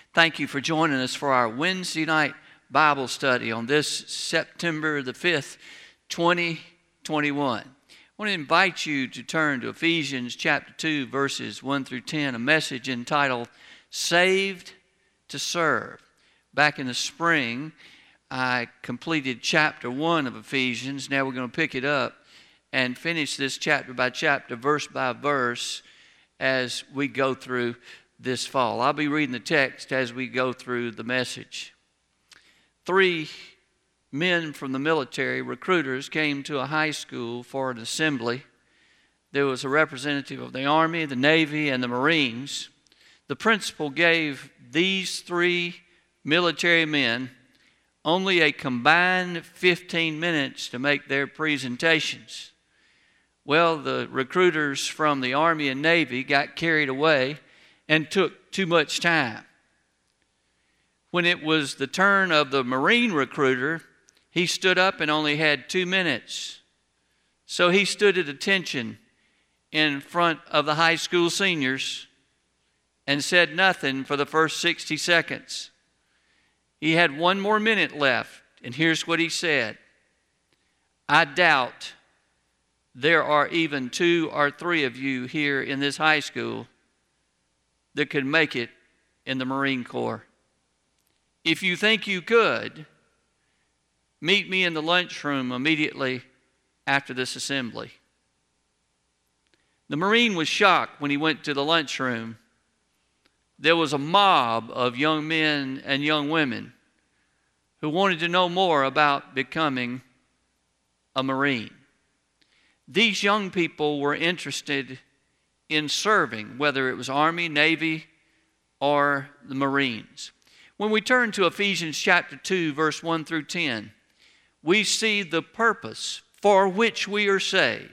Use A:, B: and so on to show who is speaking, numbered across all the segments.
A: Thank you for joining us for our Wednesday night Bible study on this September the 5th, 2021. I want to invite you to turn to Ephesians chapter 2, verses 1 through 10, a message entitled, Saved to Serve. Back in the spring, I completed chapter 1 of Ephesians. Now we're going to pick it up and finish this chapter by chapter, verse by verse, as we go through this fall. I'll be reading the text as we go through the message. 3 men from the military, recruiters, came to a high school for an assembly. There was a representative of the Army, the Navy, and the Marines. The principal gave these 3 military men only a combined 15 minutes to make their presentations. Well, the recruiters from the Army and Navy got carried away and took too much time. When it was the turn of the Marine recruiter, he stood up and only had 2 minutes. So he stood at attention in front of the high school seniors and said nothing for the first 60 seconds. He had 1 more minute left, and here's what he said. I doubt there are even 2 or 3 of you here in this high school that could make it in the Marine Corps. If you think you could, meet me in the lunchroom immediately after this assembly. The Marine was shocked when he went to the lunchroom. There was a mob of young men and young women who wanted to know more about becoming a Marine. These young people were interested in serving, whether it was Army, Navy, or the Marines. When we turn to Ephesians chapter 2, verse 1 through 10, we see the purpose for which we are saved,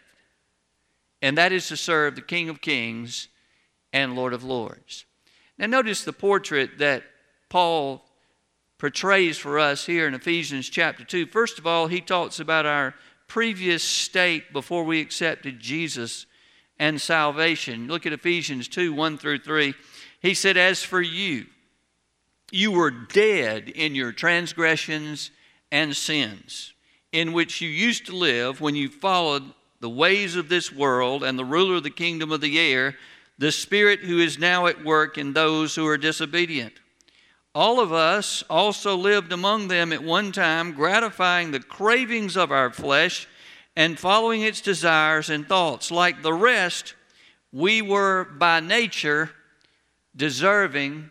A: and that is to serve the King of Kings and Lord of Lords. Now notice the portrait that Paul portrays for us here in Ephesians chapter 2. First of all, he talks about our previous state before we accepted Jesus and salvation. Look at Ephesians 2, 1 through 3. He said, as for you, you were dead in your transgressions and sins, in which you used to live when you followed the ways of this world and the ruler of the kingdom of the air, the spirit who is now at work in those who are disobedient. All of us also lived among them at one time, gratifying the cravings of our flesh and following its desires and thoughts. Like the rest, we were by nature deserving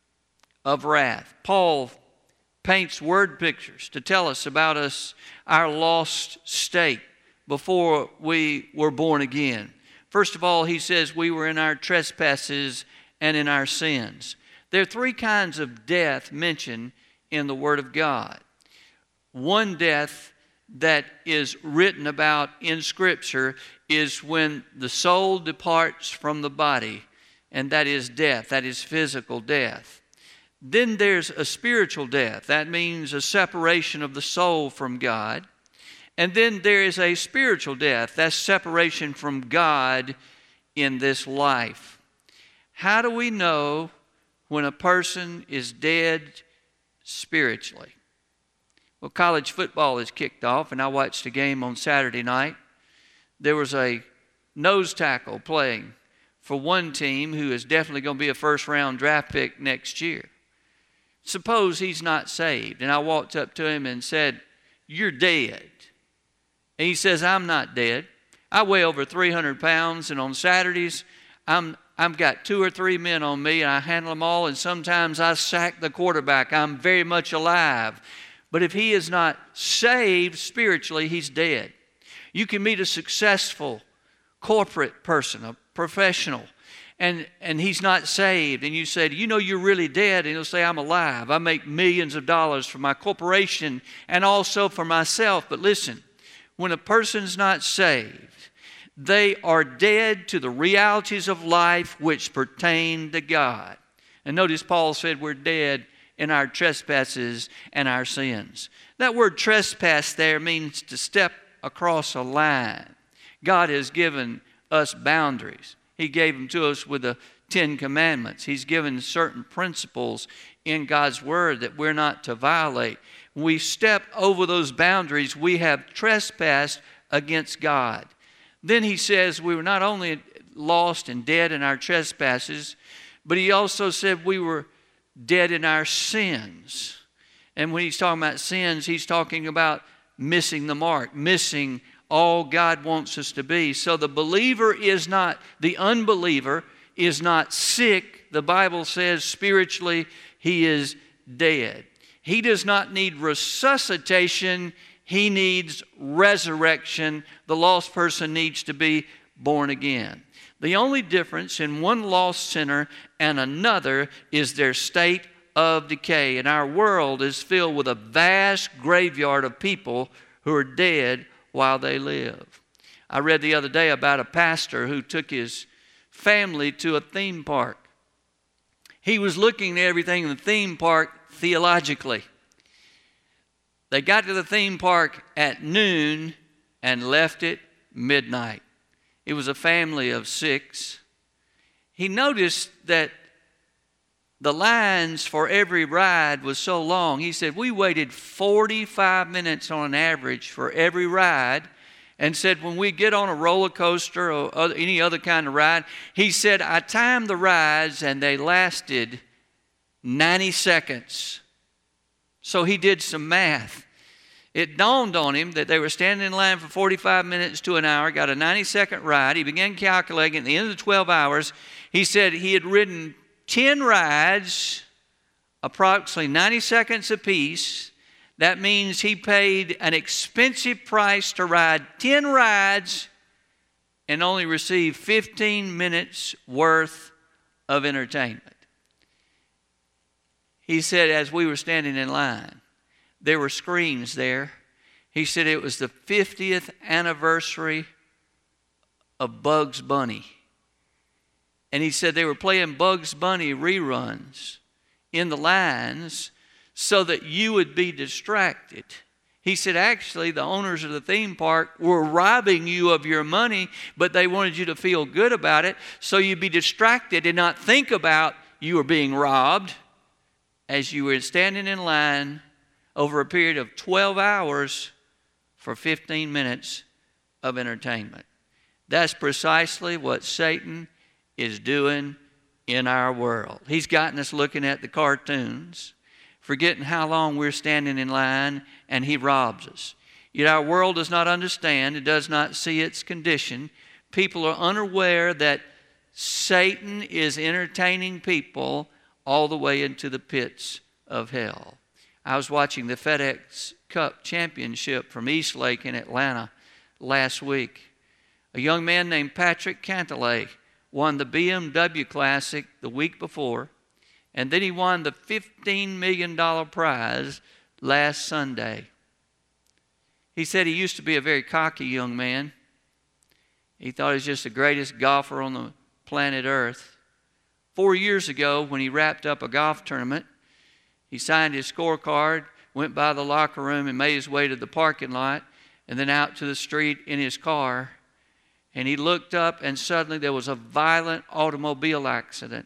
A: of wrath. Paul paints word pictures to tell us about our lost state before we were born again. First of all, he says we were in our trespasses and in our sins. There are 3 kinds of death mentioned in the Word of God. One death that is written about in Scripture is when the soul departs from the body, and that is death, that is physical death. Then there's a spiritual death. That means a separation of the soul from God. And then there is a spiritual death. That's separation from God in this life. How do we know when a person is dead spiritually? Well, college football is kicked off, and I watched a game on Saturday night. There was a nose tackle playing for one team who is definitely going to be a first-round draft pick next year. Suppose he's not saved, and I walked up to him and said, you're dead. And he says, I'm not dead. I weigh over 300 pounds, and on Saturdays, I've got 2 or 3 men on me, and I handle them all, and sometimes I sack the quarterback. I'm very much alive. But if he is not saved spiritually, he's dead. You can meet a successful corporate person, a professional, and he's not saved, and you say, you know you're really dead, and he'll say, I'm alive. I make millions of dollars for my corporation and also for myself. But listen, when a person's not saved, they are dead to the realities of life which pertain to God. And notice Paul said we're dead in our trespasses and our sins. That word trespass there means to step across a line. God has given us boundaries. He gave them to us with the Ten Commandments. He's given certain principles in God's Word that we're not to violate. When we step over those boundaries, we have trespassed against God. Then he says we were not only lost and dead in our trespasses, but he also said we were dead in our sins. And when he's talking about sins, he's talking about missing the mark, missing all God wants us to be. So the unbeliever is not sick. The Bible says spiritually he is dead. He does not need resuscitation. He needs resurrection. The lost person needs to be born again. The only difference in one lost sinner and another is their state of decay. And our world is filled with a vast graveyard of people who are dead while they live. I read the other day about a pastor who took his family to a theme park. He was looking at everything in the theme park theologically. They got to the theme park at noon and left at midnight. It was a family of 6. He noticed that the lines for every ride was so long. He said, we waited 45 minutes on an average for every ride. And said, when we get on a roller coaster or any other kind of ride, he said, I timed the rides and they lasted 90 seconds. So he did some math. It dawned on him that they were standing in line for 45 minutes to an hour, got a 90-second ride. He began calculating at the end of the 12 hours. He said he had ridden 10 rides, approximately 90 seconds apiece. That means he paid an expensive price to ride 10 rides and only received 15 minutes worth of entertainment. He said as we were standing in line, there were screens there. He said it was the 50th anniversary of Bugs Bunny. And he said they were playing Bugs Bunny reruns in the lines so that you would be distracted. He said actually the owners of the theme park were robbing you of your money, but they wanted you to feel good about it so you'd be distracted and not think about you were being robbed as you were standing in line over a period of 12 hours for 15 minutes of entertainment. That's precisely what Satan is doing in our world. He's gotten us looking at the cartoons, forgetting how long we're standing in line, and he robs us. Yet our world does not understand, it does not see its condition. People are unaware that Satan is entertaining people all the way into the pits of hell. I was watching the FedEx Cup Championship from Eastlake in Atlanta last week. A young man named Patrick Cantlay won the BMW Classic the week before, and then he won the $15 million prize last Sunday. He said he used to be a very cocky young man. He thought he was just the greatest golfer on the planet Earth. 4 years ago, when he wrapped up a golf tournament, he signed his scorecard, went by the locker room and made his way to the parking lot and then out to the street in his car. And he looked up and suddenly there was a violent automobile accident.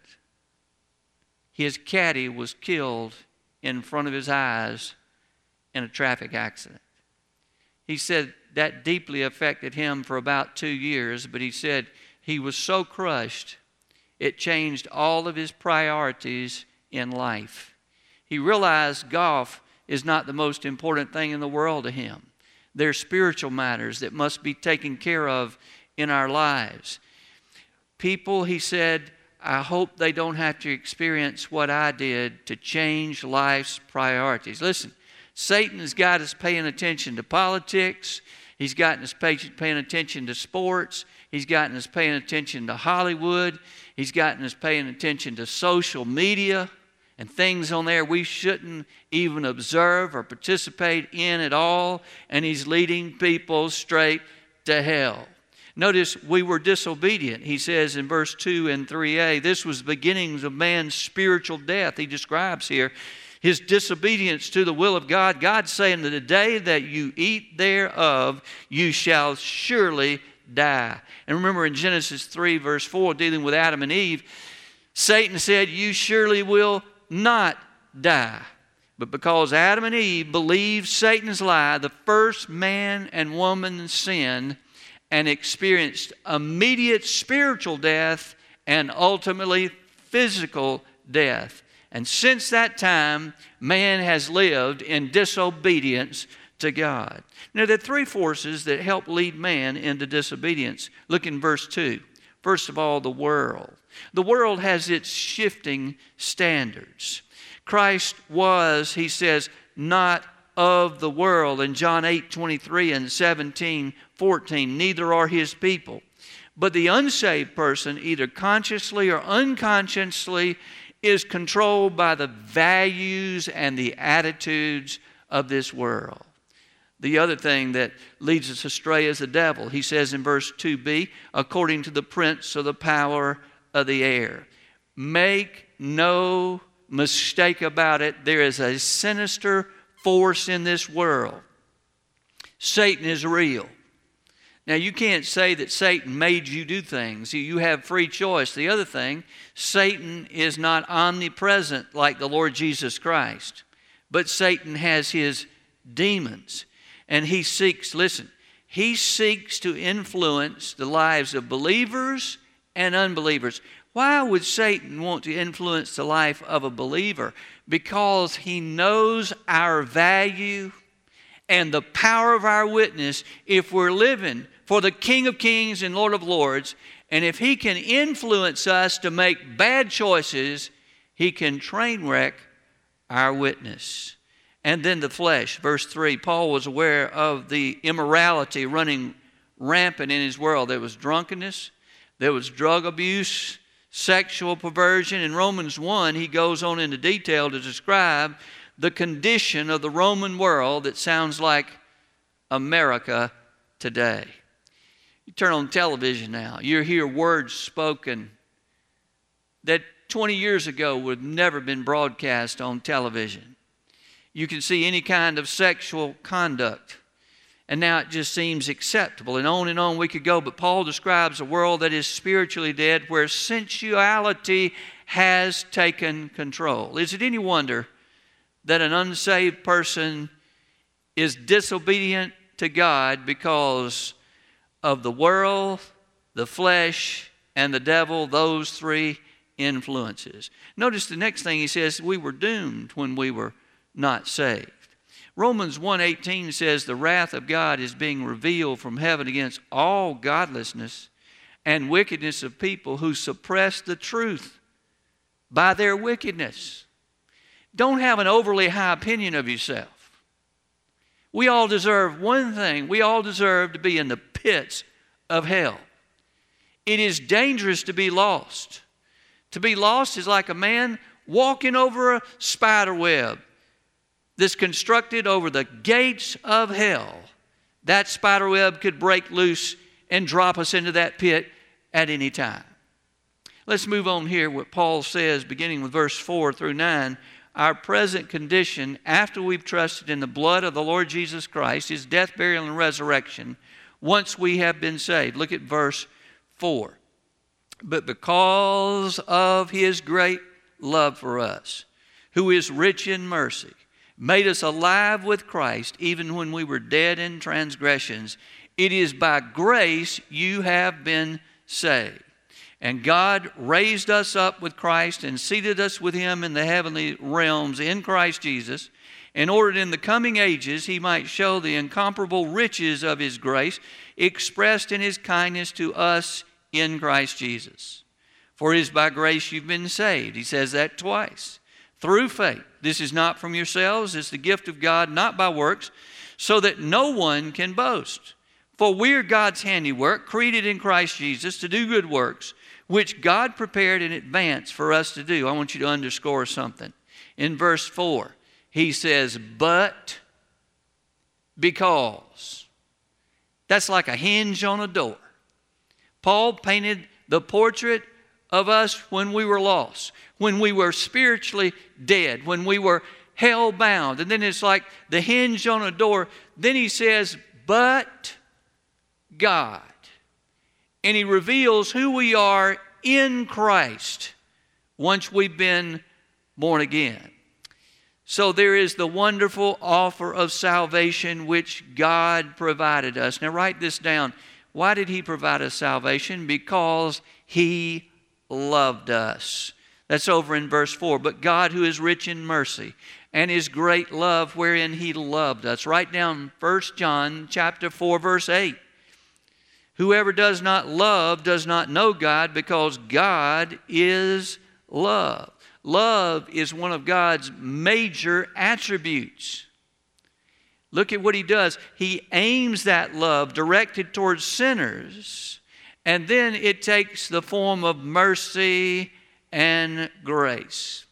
A: His caddy was killed in front of his eyes in a traffic accident. He said that deeply affected him for about 2 years, but he said he was so crushed, it changed all of his priorities in life. He realized golf is not the most important thing in the world to him. There are spiritual matters that must be taken care of in our lives. People, he said, I hope they don't have to experience what I did to change life's priorities. Listen, Satan has got us paying attention to politics. He's gotten us paying attention to sports. He's gotten us paying attention to Hollywood. He's gotten us paying attention to social media and things on there we shouldn't even observe or participate in at all. And he's leading people straight to hell. Notice we were disobedient. He says in verse 2 and 3a, this was the beginnings of man's spiritual death. He describes here his disobedience to the will of God. God saying that the day that you eat thereof, you shall surely die. And remember in Genesis 3 verse 4, dealing with Adam and Eve, Satan said, you surely will not die. But because Adam and Eve believed Satan's lie, the first man and woman sinned and experienced immediate spiritual death and ultimately physical death. And since that time, man has lived in disobedience to God. Now, there are three forces that help lead man into disobedience. Look in verse 2. First of all, the world. The world has its shifting standards. Christ was, he says, not of the world. In John 8:23 and 17:14, neither are his people. But the unsaved person, either consciously or unconsciously, is controlled by the values and the attitudes of this world. The other thing that leads us astray is the devil. He says in verse 2b, according to the prince of the power of the air. Make no mistake about it, there is a sinister force in this world. Satan is real. Now, you can't say that Satan made you do things. You have free choice. The other thing, Satan is not omnipresent like the Lord Jesus Christ. But Satan has his demons. And he seeks, listen, he seeks to influence the lives of believers and unbelievers. Why would Satan want to influence the life of a believer? Because he knows our value and the power of our witness if we're living for the King of Kings and Lord of Lords. And if he can influence us to make bad choices, he can train wreck our witness. And then the flesh, verse 3, Paul was aware of the immorality running rampant in his world. There was drunkenness, there was drug abuse, sexual perversion. In Romans 1, he goes on into detail to describe the condition of the Roman world that sounds like America today. You turn on television now, you hear words spoken that 20 years ago would have never been broadcast on television. You can see any kind of sexual conduct, and now it just seems acceptable. And on we could go, but Paul describes a world that is spiritually dead, where sensuality has taken control. Is it any wonder that an unsaved person is disobedient to God because of the world, the flesh, and the devil, those three influences? Notice the next thing he says, we were doomed when we were not saved. Romans 1:18 says the wrath of God is being revealed from heaven against all godlessness and wickedness of people who suppress the truth by their wickedness. Don't have an overly high opinion of yourself. We all deserve one thing. We all deserve to be in the pits of hell. It is dangerous to be lost. To be lost is like a man walking over a spider web that's constructed over the gates of hell. That spider web could break loose and drop us into that pit at any time. Let's move on here. What Paul says, beginning with verse 4 through 9, our present condition after we've trusted in the blood of the Lord Jesus Christ, his death, burial, and resurrection, once we have been saved. Look at verse 4. But because of his great love for us, who is rich in mercy, made us alive with Christ, even when we were dead in transgressions. It is by grace you have been saved. And God raised us up with Christ and seated us with him in the heavenly realms in Christ Jesus, in order that in the coming ages he might show the incomparable riches of his grace expressed in his kindness to us in Christ Jesus. For it is by grace you've been saved. He says that twice. Through faith. This is not from yourselves, it's the gift of God, not by works, so that no one can boast. For we are God's handiwork, created in Christ Jesus to do good works, which God prepared in advance for us to do. I want you to underscore something. In verse 4, he says, but because. That's like a hinge on a door. Paul painted the portrait of us when we were lost, when we were spiritually dead, when we were hell-bound. And then it's like the hinge on a door. Then he says, but God. And he reveals who we are in Christ. once we've been born again. So there is the wonderful offer of salvation which God provided us. Now write this down. Why did He provide us salvation? Because He loved us. That's over in verse 4. But God, who is rich in mercy, and His great love wherein He loved us. Write down 1 John chapter 4, verse 8. Whoever does not love does not know God, because God is love. Love is one of God's major attributes. Look at what He does. He aims that love directed towards sinners, and then it takes the form of mercy and grace.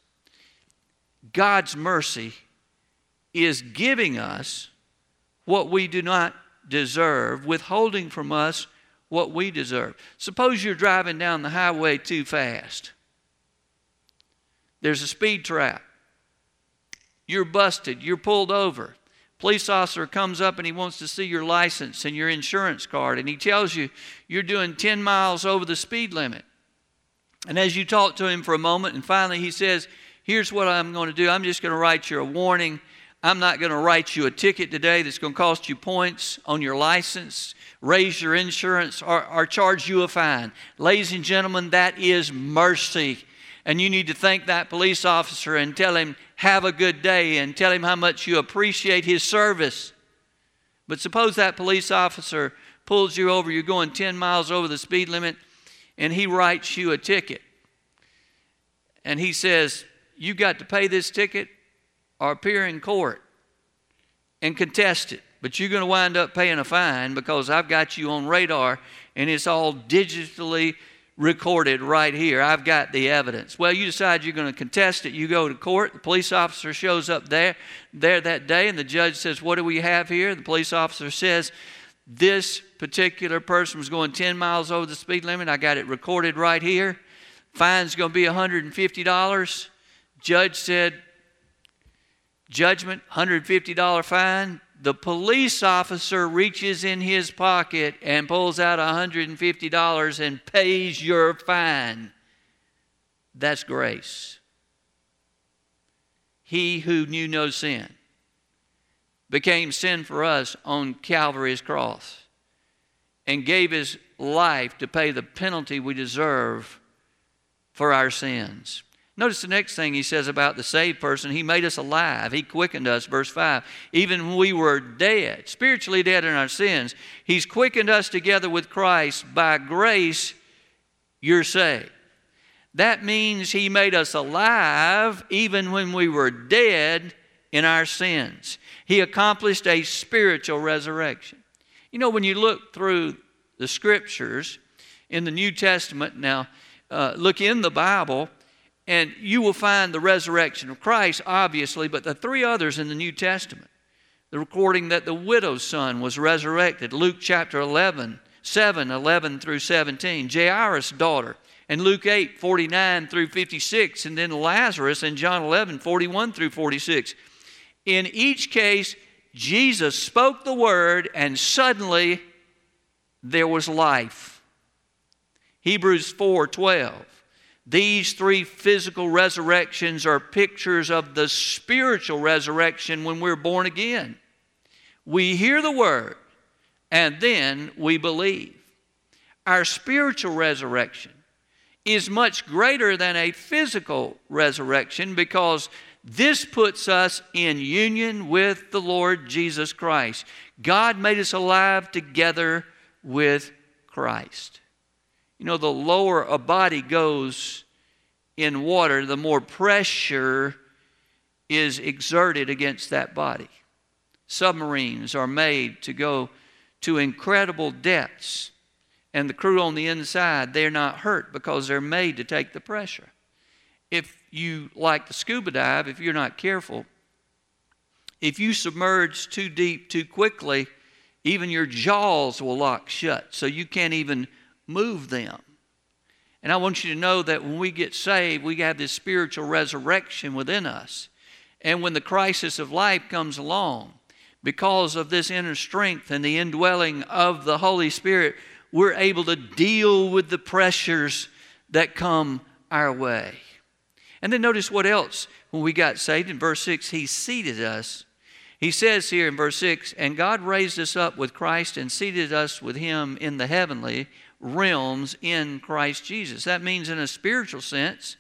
A: God's mercy is giving us what we do not deserve, withholding from us what we deserve. Suppose you're driving down the highway too fast. There's a speed trap. You're busted. You're pulled over. Police officer comes up and he wants to see your license and your insurance card, and he tells you you're doing 10 miles over the speed limit. And as you talk to him for a moment, and finally he says, here's what I'm going to do. I'm just going to write you a warning. I'm not going to write you a ticket today that's going to cost you points on your license, raise your insurance, or charge you a fine. Ladies and gentlemen, that is mercy. And you need to thank that police officer and tell him, have a good day, and tell him how much you appreciate his service. But suppose that police officer pulls you over, you're going 10 miles over the speed limit, and he writes you a ticket. And he says, you got to pay this ticket or appear in court and contest it. But you're going to wind up paying a fine because I've got you on radar and it's all digitally recorded right here. I've got the evidence. Well, you decide you're going to contest it. You go to court. The police officer shows up there that day, and the judge says, what do we have here? The police officer says, this particular person was going 10 miles over the speed limit. I got it recorded right here. Fine's going to be $150. Judge said, judgment, $150 fine. The police officer reaches in his pocket and pulls out $150 and pays your fine. That's grace. He who knew no sin became sin for us on Calvary's cross and gave His life to pay the penalty we deserve for our sins. Notice the next thing He says about the saved person. He made us alive. He quickened us, verse 5. Even when we were dead, spiritually dead in our sins, He's quickened us together with Christ. By grace, you're saved. That means He made us alive even when we were dead in our sins. He accomplished a spiritual resurrection. You know, when you look through the Scriptures in the New Testament, now look in the Bible, and you will find the resurrection of Christ, obviously, but the three others in the New Testament. The recording that the widow's son was resurrected, Luke chapter 11, 7:11 through 17. Jairus' daughter, and Luke 8, 49 through 56. And then Lazarus in John 11, 41 through 46. In each case, Jesus spoke the word, and suddenly there was life. Hebrews 4:12. These three physical resurrections are pictures of the spiritual resurrection when we're born again. We hear the word, and then we believe. Our spiritual resurrection is much greater than a physical resurrection because this puts us in union with the Lord Jesus Christ. God made us alive together with Christ. You know, the lower a body goes in water, the more pressure is exerted against that body. Submarines are made to go to incredible depths, and the crew on the inside, they're not hurt because they're made to take the pressure. If you like to scuba dive, if you're not careful, if you submerge too deep too quickly, even your jaws will lock shut, so you can't even move them. And I want you to know that when we get saved, we have this spiritual resurrection within us. And when the crisis of life comes along, because of this inner strength and the indwelling of the Holy Spirit, we're able to deal with the pressures that come our way. And then notice what else when we got saved. In verse 6, He seated us. He says here in verse 6, and God raised us up with Christ and seated us with Him in the heavenly realms in Christ Jesus. That means in a spiritual sense,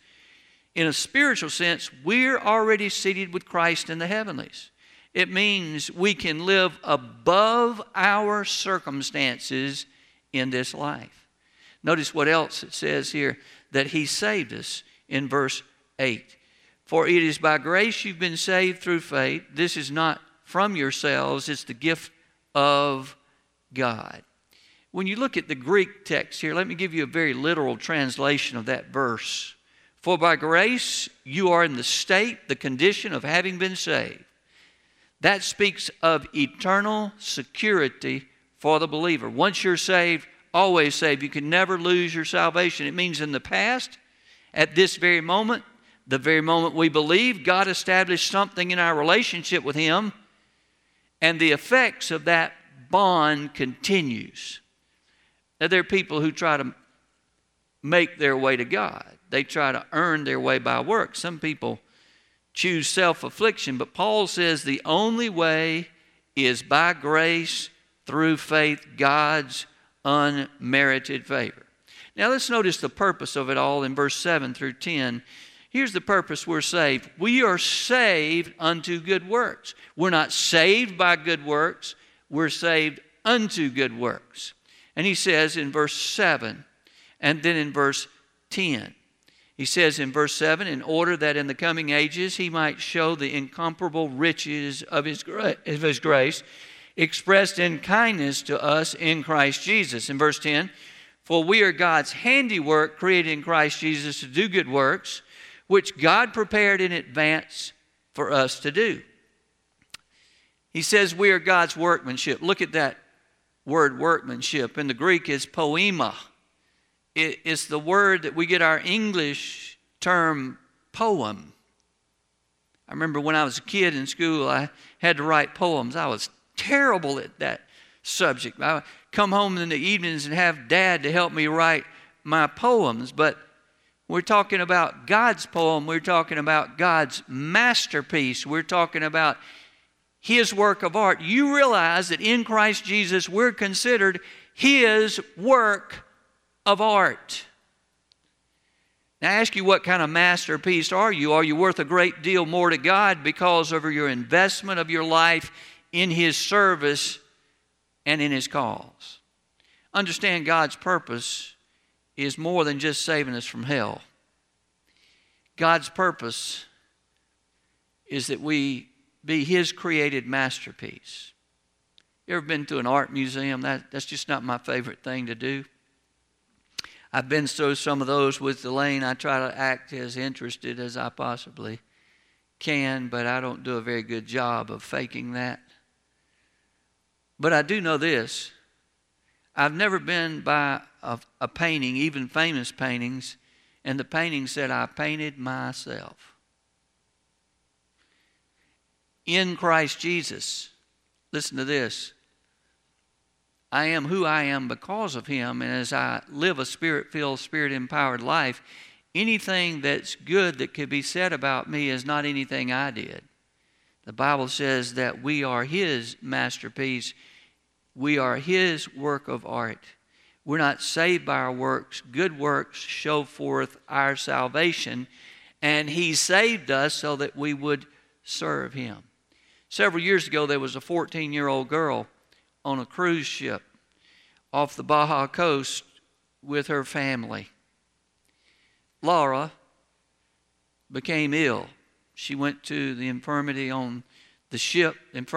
A: we're already seated with Christ in the heavenlies. It means we can live above our circumstances in this life. Notice what else it says here, that He saved us in verse 8. For it is by grace you've been saved through faith. This is not from yourselves, it's the gift of God. When you look at the Greek text here, let me give you a very literal translation of that verse. For by grace you are in the state, the condition of having been saved. That speaks of eternal security for the believer. Once you're saved, always saved. You can never lose your salvation. It means in the past, at this very moment, the very moment we believe, God established something in our relationship with Him, and the effects of that bond continues. Now, there are people who try to make their way to God. They try to earn their way by works. Some people choose self-affliction, but Paul says the only way is by grace through faith, God's unmerited favor. Now let's notice the purpose of it all in verse 7 through 10. Here's the purpose we're saved. We are saved unto good works. We're not saved by good works. We're saved unto good works. And he says in verse 7 and then in verse 10. He says in verse 7, in order that in the coming ages He might show the incomparable riches of His grace expressed in kindness to us in Christ Jesus. In verse 10, for we are God's handiwork created in Christ Jesus to do good works, which God prepared in advance for us to do. He says we are God's workmanship. Look at that word workmanship. In the Greek is poema. It's the word that we get our English term poem. I remember when I was a kid in school, I had to write poems. I was terrible at that subject. I would come home in the evenings and have Dad to help me write my poems. But we're talking about God's poem. We're talking about God's masterpiece. We're talking about His work of art. You realize that in Christ Jesus, we're considered His work of art. Now I ask you, what kind of masterpiece are you? Are you worth a great deal more to God because of your investment of your life in His service and in His cause? Understand, God's purpose is more than just saving us from hell. God's purpose is that we be His created masterpiece. You ever been to an art museum? That's just not my favorite thing to do. I've been through some of those with Elaine. I try to act as interested as I possibly can, but I don't do a very good job of faking that. But I do know this. I've never been by a painting, even famous paintings, and the painting said, I painted myself. In Christ Jesus, listen to this, I am who I am because of Him, and as I live a Spirit-filled, Spirit-empowered life, anything that's good that could be said about me is not anything I did. The Bible says that we are His masterpiece. We are His work of art. We're not saved by our works. Good works show forth our salvation, and He saved us so that we would serve Him. Several years ago, there was a 14-year-old girl on a cruise ship off the Baja coast with her family. Laura became ill. She went to the infirmary on the ship,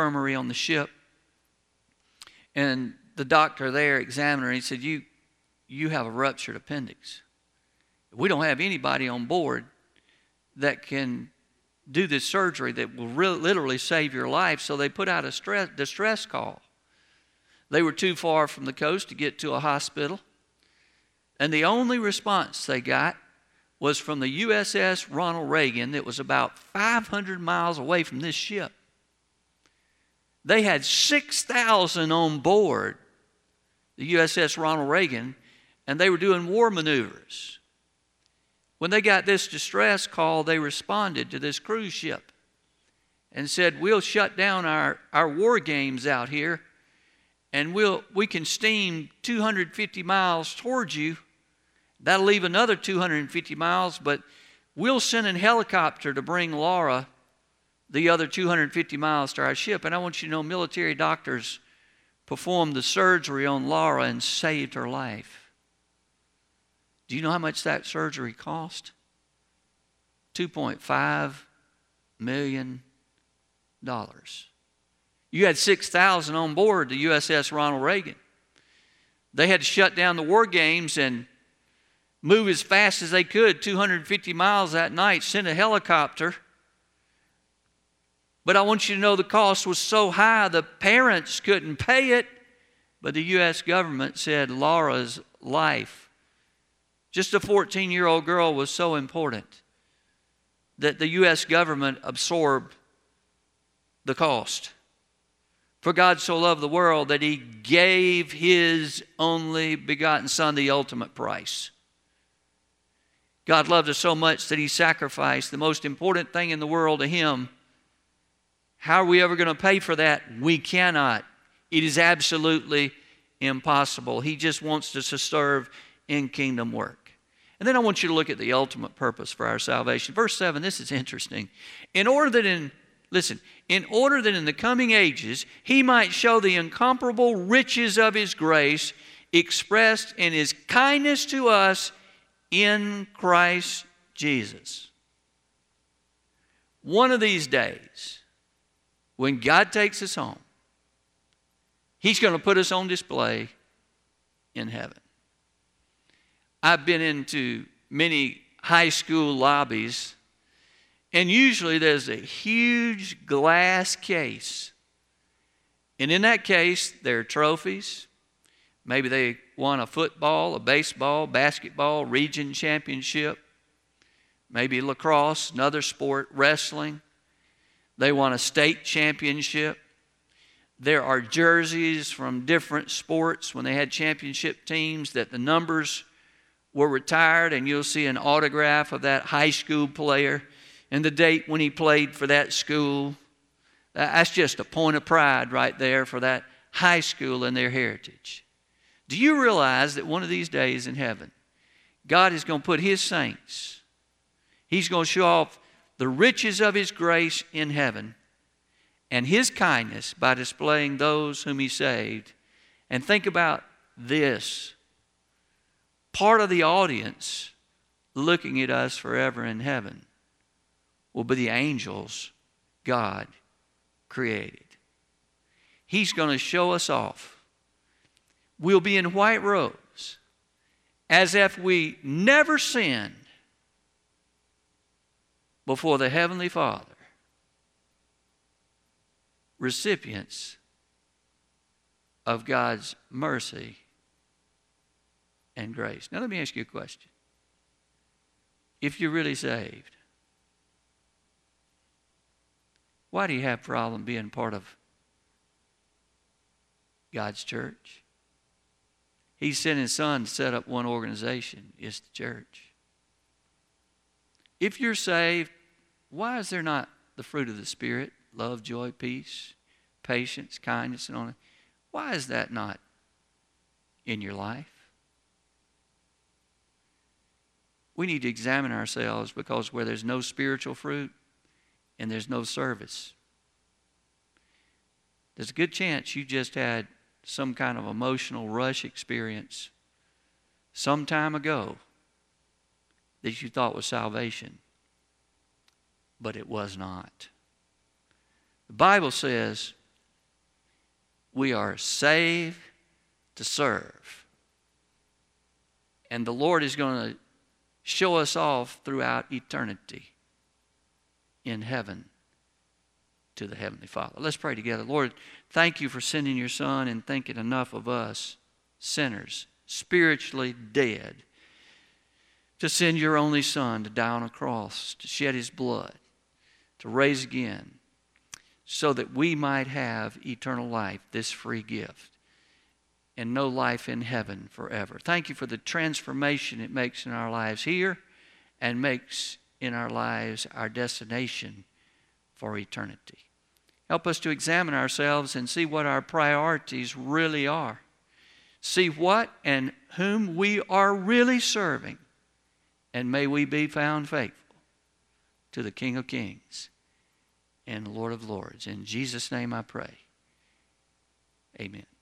A: and the doctor there examined her and he said, you have a ruptured appendix. We don't have anybody on board that can do this surgery that will literally save your life, so they put out a distress call. They were too far from the coast to get to a hospital. And the only response they got was from the USS Ronald Reagan that was about 500 miles away from this ship. They had 6,000 on board the USS Ronald Reagan, and they were doing war maneuvers. When they got this distress call, they responded to this cruise ship and said, we'll shut down our war games out here, and we can steam 250 miles towards you. That'll leave another 250 miles, but we'll send a helicopter to bring Laura the other 250 miles to our ship. And I want you to know, military doctors performed the surgery on Laura and saved her life. Do you know how much that surgery cost? $2.5 million. You had 6,000 on board the USS Ronald Reagan. They had to shut down the war games and move as fast as they could, 250 miles that night, send a helicopter. But I want you to know the cost was so high, the parents couldn't pay it. But the U.S. government said Laura's life, just a 14-year-old girl, was so important that the U.S. government absorbed the cost. For God so loved the world that He gave His only begotten Son, the ultimate price. God loved us so much that He sacrificed the most important thing in the world to Him. How are we ever going to pay for that? We cannot. It is absolutely impossible. He just wants us to serve in kingdom work. And then I want you to look at the ultimate purpose for our salvation. Verse 7, this is interesting. In order that in the coming ages He might show the incomparable riches of His grace expressed in His kindness to us in Christ Jesus. One of these days, when God takes us home, He's going to put us on display in heaven. I've been into many high school lobbies, and usually there's a huge glass case. And in that case, there are trophies. Maybe they won a football, a baseball, basketball, region championship. Maybe lacrosse, another sport, wrestling. They won a state championship. There are jerseys from different sports when they had championship teams that the numbers were retired, and you'll see an autograph of that high school player and the date when he played for that school. That's just a point of pride right there for that high school and their heritage. Do you realize that one of these days in heaven, God is going to put His saints, He's going to show off the riches of His grace in heaven and His kindness by displaying those whom He saved. And think about this. Part of the audience looking at us forever in heaven will be the angels God created. He's going to show us off. We'll be in white robes as if we never sinned before the Heavenly Father, recipients of God's mercy and grace. Now let me ask you a question. If you're really saved, why do you have a problem being part of God's church? He sent His Son to set up one organization. It's the church. If you're saved, why is there not the fruit of the Spirit? Love, joy, peace, patience, kindness, and all that. Why is that not in your life? We need to examine ourselves, because where there's no spiritual fruit and there's no service, there's a good chance you just had some kind of emotional rush experience some time ago that you thought was salvation, but it was not. The Bible says we are saved to serve. And the Lord is going to show us off throughout eternity in heaven to the Heavenly Father. Let's pray together. Lord, thank You for sending Your Son and thinking enough of us, sinners, spiritually dead, to send Your only Son to die on a cross, to shed His blood, to raise again, so that we might have eternal life, this free gift, and know life in heaven forever. Thank You for the transformation it makes in our lives here and makes in our lives our destination for eternity. Help us to examine ourselves and see what our priorities really are. See what and whom we are really serving. And may we be found faithful to the King of Kings and Lord of Lords. In Jesus' name I pray. Amen.